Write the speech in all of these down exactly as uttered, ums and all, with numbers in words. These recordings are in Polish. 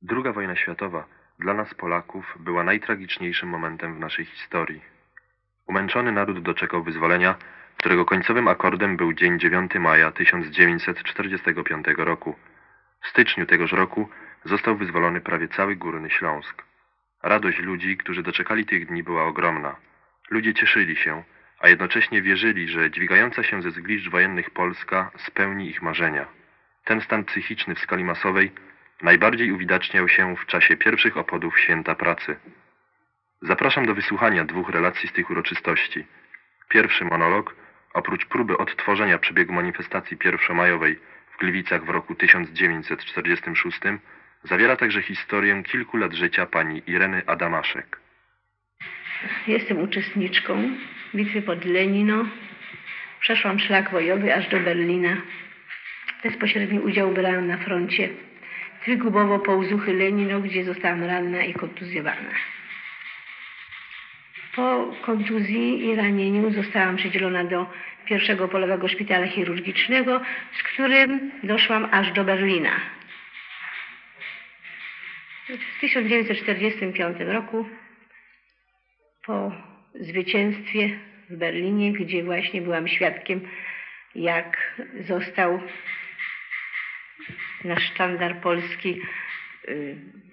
Druga wojna światowa dla nas Polaków była najtragiczniejszym momentem w naszej historii. Umęczony naród doczekał wyzwolenia, którego końcowym akordem był dzień dziewiątego maja tysiąc dziewięćset czterdziestego piątego roku. W styczniu tegoż roku został wyzwolony prawie cały Górny Śląsk. Radość ludzi, którzy doczekali tych dni, była ogromna. Ludzie cieszyli się, a jednocześnie wierzyli, że dźwigająca się ze zgliszcz wojennych Polska spełni ich marzenia. Ten stan psychiczny w skali masowej najbardziej uwidaczniał się w czasie pierwszych obchodów Święta Pracy. Zapraszam do wysłuchania dwóch relacji z tych uroczystości. Pierwszy monolog, oprócz próby odtworzenia przebiegu manifestacji pierwszomajowej w Gliwicach w roku tysiąc dziewięćset czterdziestym szóstym, zawiera także historię kilku lat życia pani Ireny Adamaszek. Jestem uczestniczką bitwy pod Lenino. Przeszłam szlak bojowy aż do Berlina. Bezpośredni udział brałam na froncie Trygubowo-Połzuchy-Lenino, gdzie zostałam ranna i kontuzjowana. Po kontuzji i ranieniu zostałam przydzielona do pierwszego polowego szpitala chirurgicznego, z którym doszłam aż do Berlina. W tysiąc dziewięćset czterdziestym piątym roku, po zwycięstwie w Berlinie, gdzie właśnie byłam świadkiem, jak został nasz sztandar polski y,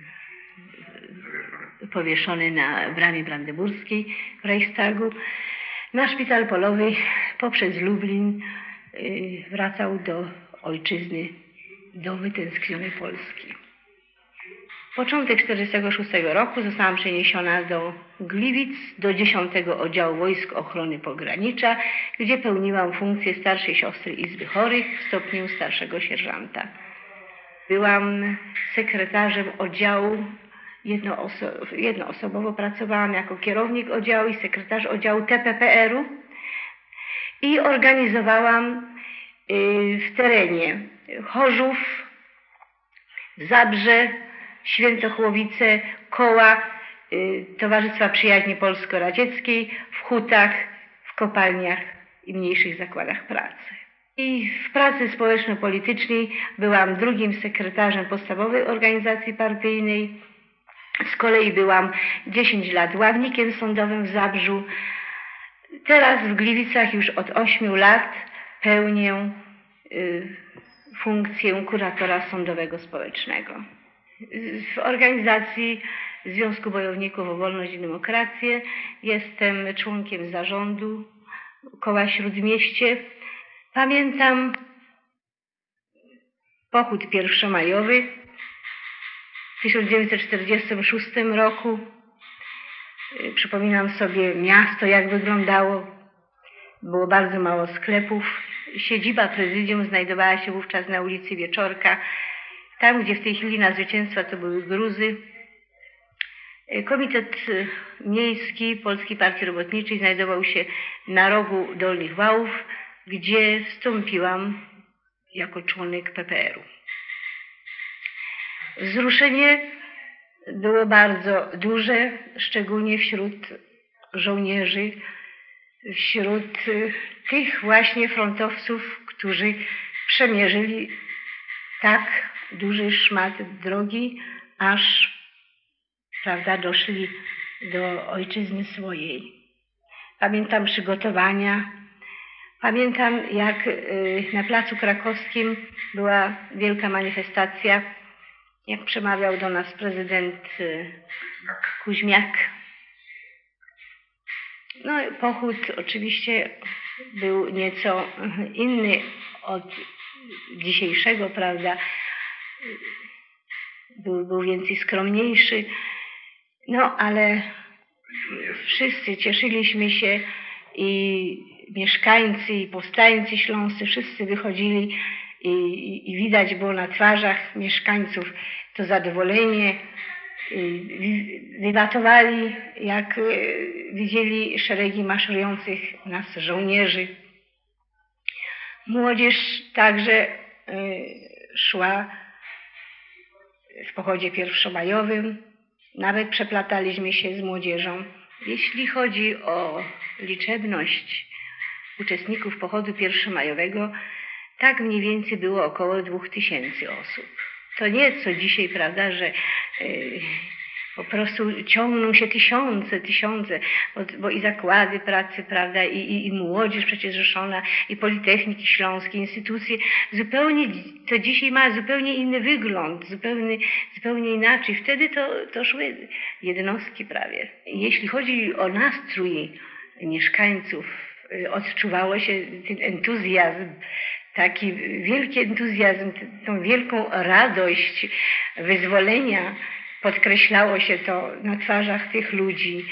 powieszony na bramie brandenburskiej w Reichstagu, na szpital polowy poprzez Lublin y, wracał do ojczyzny, do wytęsknionej Polski. Początek tysiąc dziewięćset czterdziestego szóstego roku zostałam przeniesiona do Gliwic, do dziesiątego Oddziału Wojsk Ochrony Pogranicza, gdzie pełniłam funkcję starszej siostry Izby Chorych w stopniu starszego sierżanta. Byłam sekretarzem oddziału, jednooso- jednoosobowo pracowałam jako kierownik oddziału i sekretarz oddziału T P P R u i organizowałam w terenie Chorzów, Zabrze, Świętochłowice, koła y, Towarzystwa Przyjaźni Polsko-Radzieckiej w hutach, w kopalniach i mniejszych zakładach pracy. I w pracy społeczno-politycznej byłam drugim sekretarzem podstawowej organizacji partyjnej. Z kolei byłam dziesięć lat ławnikiem sądowym w Zabrzu. Teraz w Gliwicach już od ośmiu lat pełnię y, funkcję kuratora sądowego społecznego. W organizacji Związku Bojowników o Wolność i Demokrację jestem członkiem zarządu Koła Śródmieście. Pamiętam pochód pierwszomajowy w tysiąc dziewięćset czterdziestym szóstym roku. Przypominam sobie miasto, jak wyglądało. Było bardzo mało sklepów. Siedziba prezydium znajdowała się wówczas na ulicy Wieczorka, tam, gdzie w tej chwili na Zwycięstwa to były Gruzy. Komitet Miejski Polskiej Partii Robotniczej znajdował się na rogu Dolnych Wałów, gdzie wstąpiłam jako członek P P R u. Wzruszenie było bardzo duże, szczególnie wśród żołnierzy, wśród tych właśnie frontowców, którzy przemierzyli tak duży szmat drogi, aż, prawda, doszli do ojczyzny swojej. Pamiętam przygotowania. Pamiętam, jak na Placu Krakowskim była wielka manifestacja, jak przemawiał do nas prezydent Kuźmiak. No, pochód oczywiście był nieco inny od dzisiejszego, prawda? Był, był więcej skromniejszy. No, ale wszyscy cieszyliśmy się i mieszkańcy, i powstańcy śląscy, wszyscy wychodzili i, i, i widać było na twarzach mieszkańców to zadowolenie. Wiwatowali, jak widzieli szeregi maszerujących nas żołnierzy. Młodzież także szła w pochodzie pierwszomajowym. Nawet przeplataliśmy się z młodzieżą. Jeśli chodzi o liczebność uczestników pochodu pierwszomajowego, tak mniej więcej było około dwóch tysięcy osób. To nie co dzisiaj, prawda, że y, po prostu ciągną się tysiące, tysiące, bo, bo i zakłady pracy, prawda, i, i, i młodzież przecież zrzeszona, i Politechniki Śląskie, instytucje, zupełnie, to dzisiaj ma zupełnie inny wygląd, zupełnie, zupełnie inaczej. Wtedy to, to szły jednostki prawie. Jeśli chodzi o nastrój mieszkańców, odczuwało się ten entuzjazm, taki wielki entuzjazm, tą wielką radość wyzwolenia. Podkreślało się to na twarzach tych ludzi.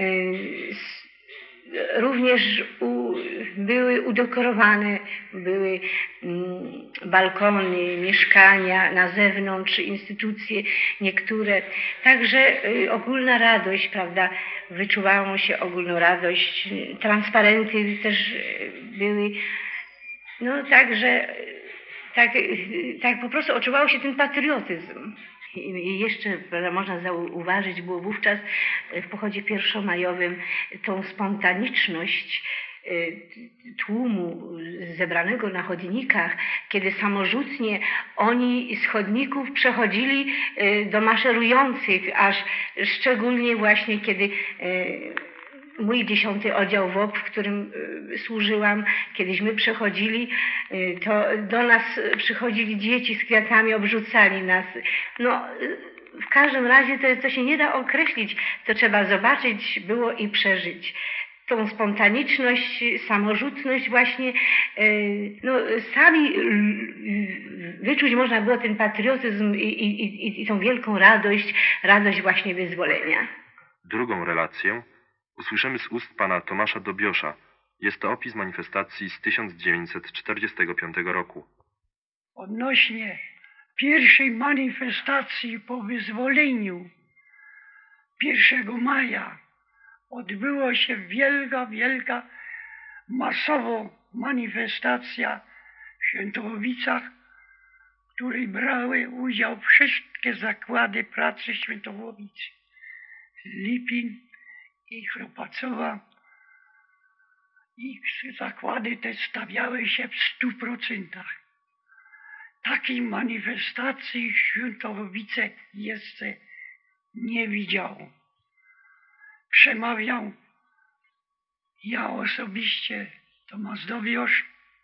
Również u, były udekorowane, były mm, balkony, mieszkania na zewnątrz, instytucje niektóre. Także y, ogólna radość, prawda, wyczuwało się ogólną radość. Transparenty też były. No także tak, tak po prostu odczuwało się ten patriotyzm. I jeszcze można zauważyć, było wówczas w pochodzie pierwszomajowym tą spontaniczność tłumu zebranego na chodnikach, kiedy samorzutnie oni z chodników przechodzili do maszerujących, aż szczególnie właśnie kiedy mój dziesiąty oddział W O P, w którym służyłam, kiedyśmy przechodzili, to do nas przychodzili dzieci z kwiatami, obrzucali nas. No, w każdym razie to, to się nie da określić, to trzeba zobaczyć było i przeżyć. Tą spontaniczność, samorzutność właśnie, no sami wyczuć można było ten patriotyzm i, i, i, i tą wielką radość, radość właśnie wyzwolenia. Drugą relację usłyszymy z ust pana Tomasza Dobiosza. Jest to opis manifestacji z tysiąc dziewięćset czterdziestego piątego roku. Odnośnie pierwszej manifestacji po wyzwoleniu pierwszego maja odbyła się wielka, wielka, masowo manifestacja w Świętochowicach, w której brały udział wszystkie zakłady pracy Świętochowic, Lipin i Chropacowa, i zakłady te stawiały się w stu procentach. Takiej manifestacji Świętochowice jeszcze nie widziało. Przemawiał ja osobiście, Tomasz Dobiosz.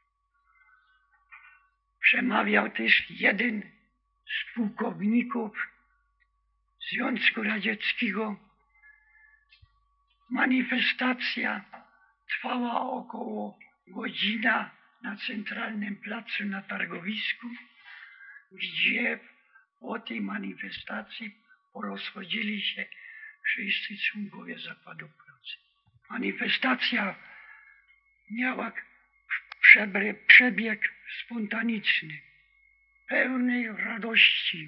Przemawiał też jeden z pułkowników Związku Radzieckiego. Manifestacja trwała około godzina na centralnym placu na targowisku, gdzie po tej manifestacji porozchodzili się wszyscy członkowie zakładu pracy. Manifestacja miała przebieg spontaniczny, pełnej radości.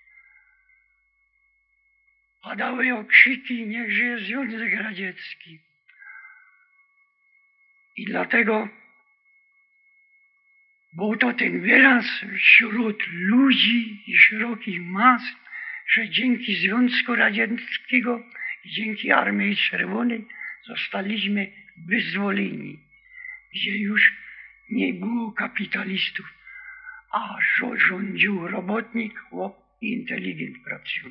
Padały okrzyki: niech żyje Związek Radziecki. I dlatego był to ten wyraz wśród ludzi i szerokich mas, że dzięki Związku Radzieckiego i dzięki Armii Czerwonej zostaliśmy wyzwoleni, gdzie już nie było kapitalistów, a rządził robotnik, chłop i inteligent pracujący.